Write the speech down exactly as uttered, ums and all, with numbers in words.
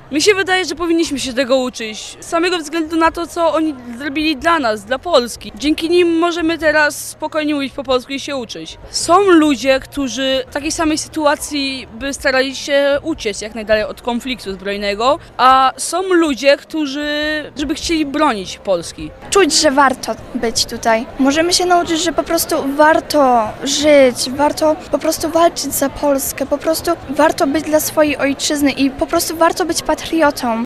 Mi się wydaje, że powinniśmy się tego uczyć, z samego względu na to, co oni zrobili dla nas, dla Polski. Dzięki nim możemy teraz spokojnie mówić po polsku i się uczyć. Są ludzie, którzy w takiej samej sytuacji by starali się uciec jak najdalej od konfliktu zbrojnego, a są ludzie, którzy żeby chcieli bronić Polski. Czuć, że warto być tutaj. Możemy się nauczyć, że po prostu warto żyć, warto po prostu walczyć za Polskę, po prostu warto być dla swojej ojczyzny i po prostu warto być patriotą.